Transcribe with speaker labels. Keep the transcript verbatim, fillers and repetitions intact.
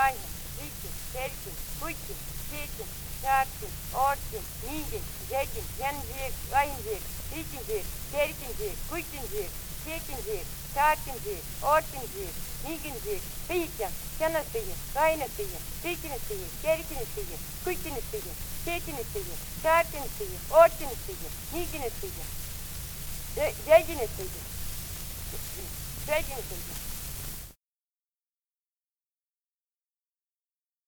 Speaker 1: Kahin, Rikin, Terkin, Kuikin, Kekin, Çarkin, Orkin, Ningin, Zekin, Yancık, Kahincık, Rikincik, Terkincik, Kuikincik, Kekincik, Çarkincik, Orkincik, Ningincik, Kıyıkken, Yanasıyı, Kahinasıyı, Rikinisıyı, Terkinisıyı, Kuikinisıyı, Kekinisıyı, Çarkinisıyı, Orkinisıyı, Ninginisıyı, Zekinisıyı, Zekinisıyı,